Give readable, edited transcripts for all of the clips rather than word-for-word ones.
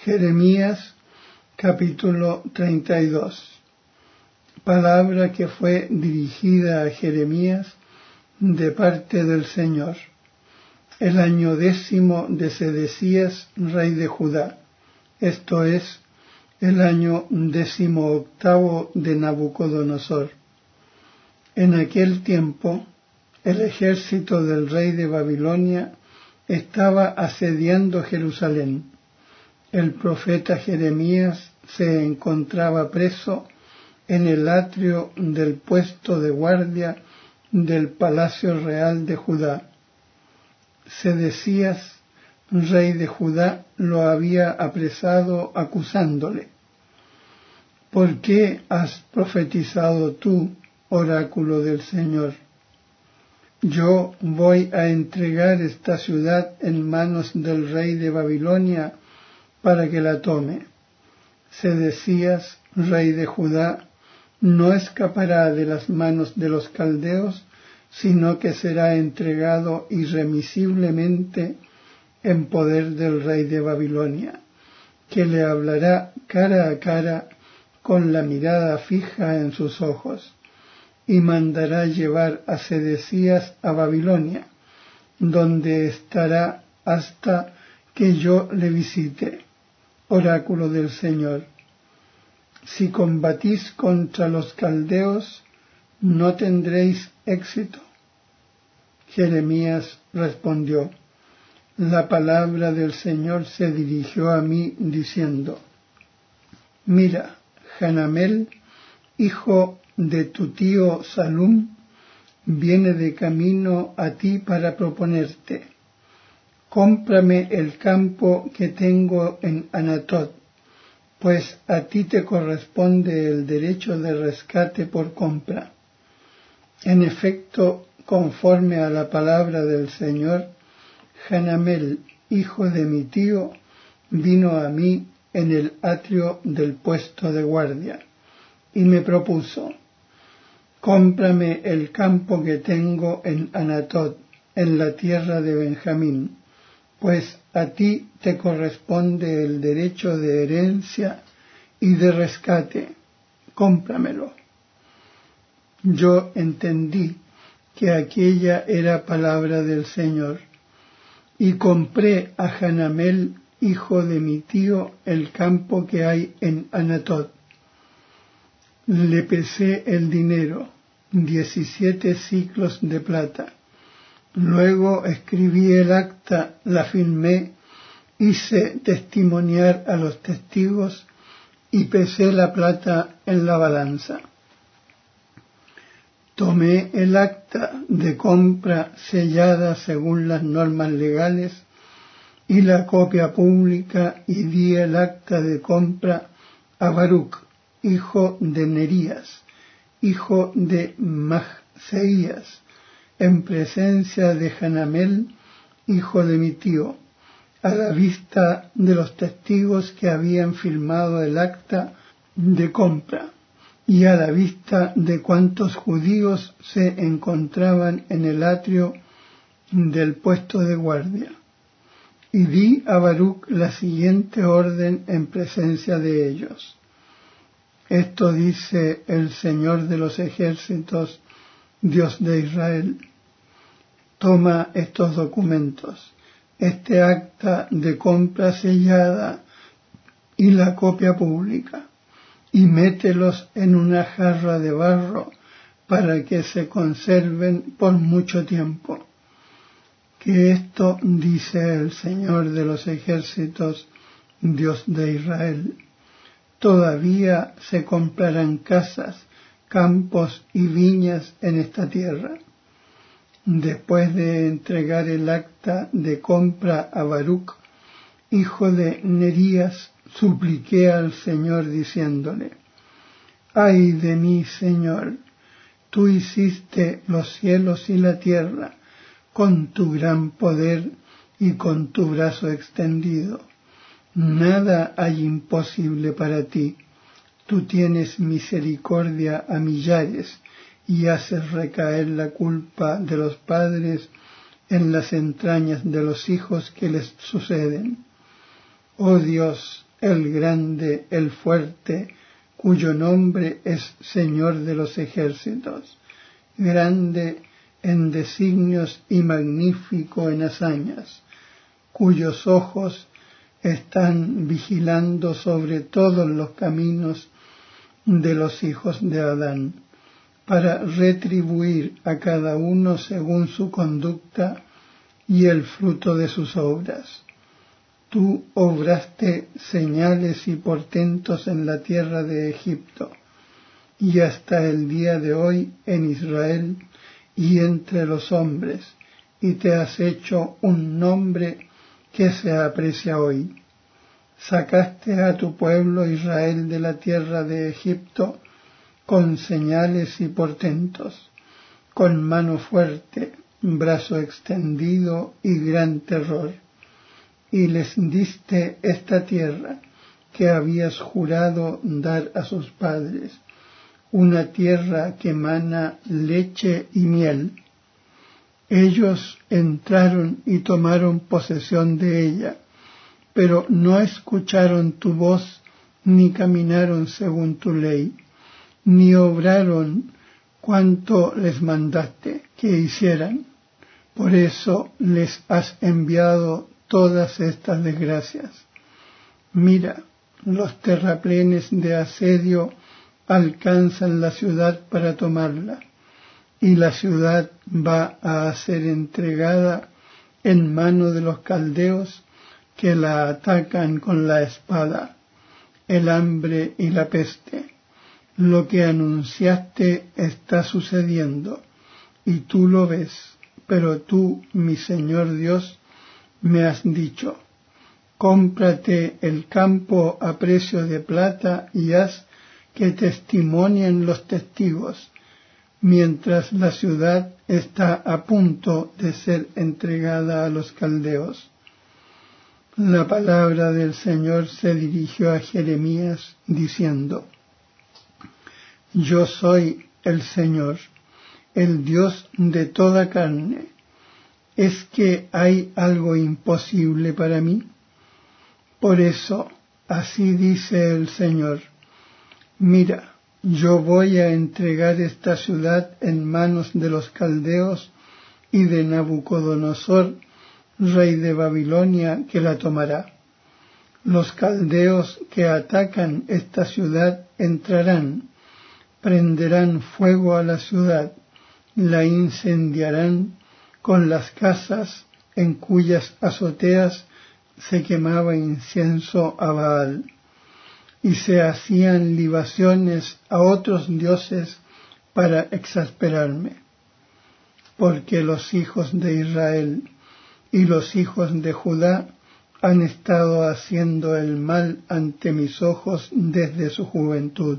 Jeremías capítulo 32. Palabra que fue dirigida a Jeremías de parte del Señor. El año 10 de Sedecías, rey de Judá, esto es, el año 18 de Nabucodonosor. En aquel tiempo, el ejército del rey de Babilonia estaba asediando Jerusalén. El profeta Jeremías se encontraba preso en el atrio del puesto de guardia del palacio real de Judá. Sedecías, rey de Judá, lo había apresado acusándole: ¿Por qué has profetizado tú, oráculo del Señor? Yo voy a entregar esta ciudad en manos del rey de Babilonia para que la tome. Sedecías, rey de Judá, no escapará de las manos de los caldeos, sino que será entregado irremisiblemente en poder del rey de Babilonia, que le hablará cara a cara con la mirada fija en sus ojos, y mandará llevar a Sedecías a Babilonia, donde estará hasta que yo le visite, oráculo del Señor. Si combatís contra los caldeos, no tendréis éxito. Jeremías respondió: La palabra del Señor se dirigió a mí diciendo: Mira, Hanamel, hijo de tu tío Salum, viene de camino a ti para proponerte: cómprame el campo que tengo en Anatot, pues a ti te corresponde el derecho de rescate por compra. En efecto, conforme a la palabra del Señor, Hanamel, hijo de mi tío, vino a mí en el atrio del puesto de guardia, y me propuso: cómprame el campo que tengo en Anatot, en la tierra de Benjamín, pues a ti te corresponde el derecho de herencia y de rescate, cómpramelo. Yo entendí que aquella era palabra del Señor, y compré a Hanamel, hijo de mi tío, el campo que hay en Anatot. Le pesé el dinero, 17 siclos de plata. Luego escribí el acta, la firmé, hice testimoniar a los testigos y pesé la plata en la balanza. Tomé el acta de compra sellada según las normas legales y la copia pública, y di el acta de compra a Baruc, hijo de Nerías, hijo de Mahseías, en presencia de Hanamel, hijo de mi tío, a la vista de los testigos que habían firmado el acta de compra, y a la vista de cuantos judíos se encontraban en el atrio del puesto de guardia. Y di a Baruc la siguiente orden en presencia de ellos: Esto dice el Señor de los ejércitos, Dios de Israel: Toma estos documentos, este acta de compra sellada y la copia pública, y mételos en una jarra de barro para que se conserven por mucho tiempo. Que esto dice el Señor de los ejércitos, Dios de Israel: todavía se comprarán casas, campos y viñas en esta tierra. Después de entregar el acta de compra a Baruc, hijo de Nerías, supliqué al Señor diciéndole: ¡Ay de mí, Señor! Tú hiciste los cielos y la tierra con tu gran poder y con tu brazo extendido. Nada hay imposible para ti. Tú tienes misericordia a millares y haces recaer la culpa de los padres en las entrañas de los hijos que les suceden. Oh Dios, el grande, el fuerte, cuyo nombre es Señor de los ejércitos, grande en designios y magnífico en hazañas, cuyos ojos están vigilando sobre todos los caminos de los hijos de Adán, para retribuir a cada uno según su conducta y el fruto de sus obras. Tú obraste señales y portentos en la tierra de Egipto, y hasta el día de hoy en Israel y entre los hombres, y te has hecho un nombre que se aprecia hoy. Sacaste a tu pueblo Israel de la tierra de Egipto con señales y portentos, con mano fuerte, brazo extendido y gran terror, y les diste esta tierra que habías jurado dar a sus padres, una tierra que mana leche y miel. Ellos entraron y tomaron posesión de ella, pero no escucharon tu voz, ni caminaron según tu ley, ni obraron cuanto les mandaste que hicieran. Por eso les has enviado todas estas desgracias. Mira, los terraplenes de asedio alcanzan la ciudad para tomarla, y la ciudad va a ser entregada en mano de los caldeos, que la atacan con la espada, el hambre y la peste. Lo que anunciaste está sucediendo, y tú lo ves, pero tú, mi Señor Dios, me has dicho: cómprate el campo a precio de plata y haz que testimonien los testigos, mientras la ciudad está a punto de ser entregada a los caldeos. La palabra del Señor se dirigió a Jeremías diciendo: Yo soy el Señor, el Dios de toda carne. ¿Es que hay algo imposible para mí? Por eso, así dice el Señor: mira, yo voy a entregar esta ciudad en manos de los caldeos y de Nabucodonosor, rey de Babilonia, que la tomará. Los caldeos que atacan esta ciudad entrarán, prenderán fuego a la ciudad, la incendiarán con las casas en cuyas azoteas se quemaba incienso a Baal, y se hacían libaciones a otros dioses para exasperarme. Porque los hijos de Israel y los hijos de Judá han estado haciendo el mal ante mis ojos desde su juventud.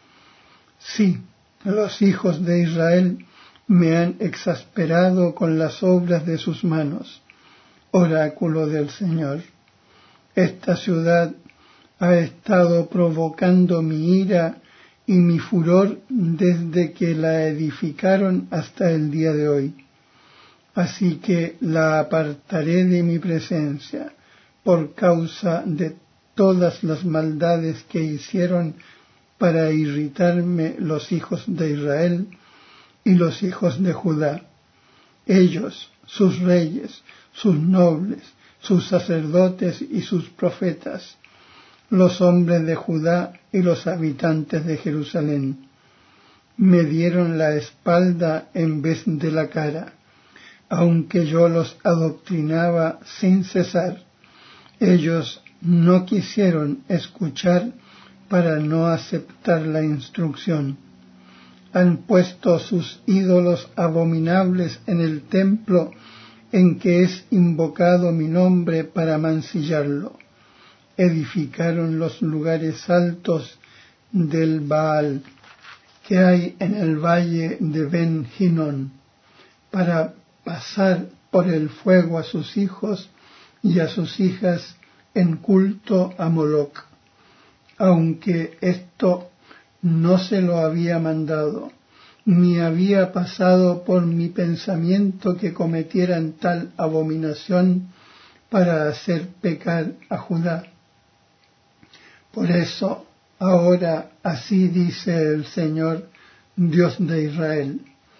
Sí, los hijos de Israel me han exasperado con las obras de sus manos, oráculo del Señor. Esta ciudad ha estado provocando mi ira y mi furor desde que la edificaron hasta el día de hoy. Así que la apartaré de mi presencia por causa de todas las maldades que hicieron para irritarme los hijos de Israel y los hijos de Judá. Ellos, sus reyes, sus nobles, sus sacerdotes y sus profetas, los hombres de Judá y los habitantes de Jerusalén, me dieron la espalda en vez de la cara, aunque yo los adoctrinaba sin cesar. Ellos no quisieron escuchar para no aceptar la instrucción. Han puesto sus ídolos abominables en el templo en que es invocado mi nombre para mancillarlo. Edificaron los lugares altos del Baal que hay en el valle de Ben Hinnom para pasar por el fuego a sus hijos y a sus hijas en culto a Moloc, aunque esto no se lo había mandado, ni había pasado por mi pensamiento que cometieran tal abominación para hacer pecar a Judá. Por eso, ahora así dice el Señor, Dios de Israel,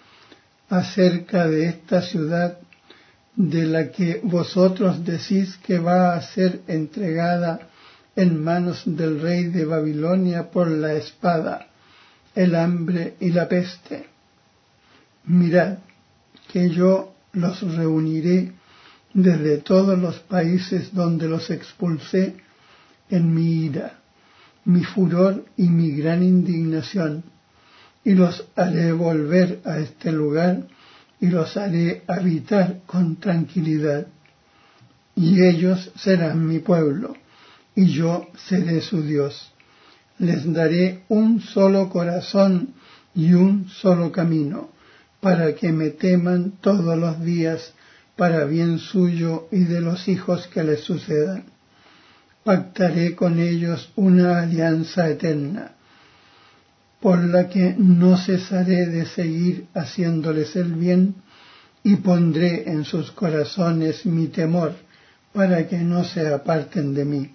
acerca de esta ciudad de la que vosotros decís que va a ser entregada en manos del rey de Babilonia por la espada, el hambre y la peste. Mirad, que yo los reuniré desde todos los países donde los expulsé en mi ira, mi furor y mi gran indignación, y los haré volver a este lugar y los haré habitar con tranquilidad. Y ellos serán mi pueblo, y yo seré su Dios. Les daré un solo corazón y un solo camino, para que me teman todos los días, para bien suyo y de los hijos que les sucedan. Pactaré con ellos una alianza eterna, por la que no cesaré de seguir haciéndoles el bien, y pondré en sus corazones mi temor, para que no se aparten de mí.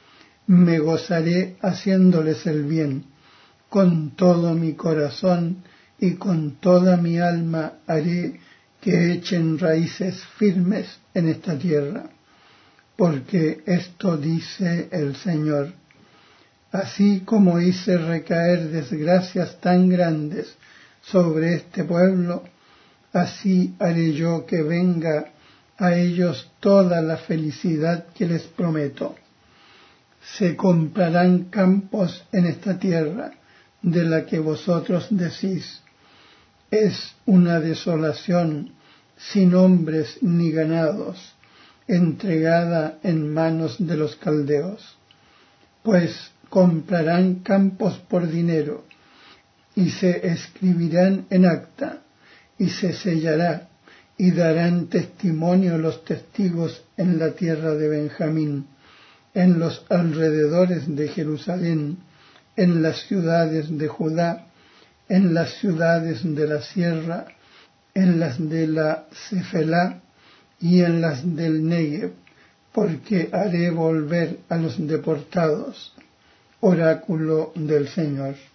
Me gozaré haciéndoles el bien, con todo mi corazón y con toda mi alma haré que echen raíces firmes en esta tierra, porque esto dice el Señor. Así como hice recaer desgracias tan grandes sobre este pueblo, así haré yo que venga a ellos toda la felicidad que les prometo. Se comprarán campos en esta tierra, de la que vosotros decís, es una desolación, sin hombres ni ganados, entregada en manos de los caldeos. Pues comprarán campos por dinero, y se escribirán en acta, y se sellará, y darán testimonio los testigos en la tierra de Benjamín, en los alrededores de Jerusalén, en las ciudades de Judá, en las ciudades de la sierra, en las de la Cefelá y en las del Negev, porque haré volver a los deportados. Oráculo del Señor.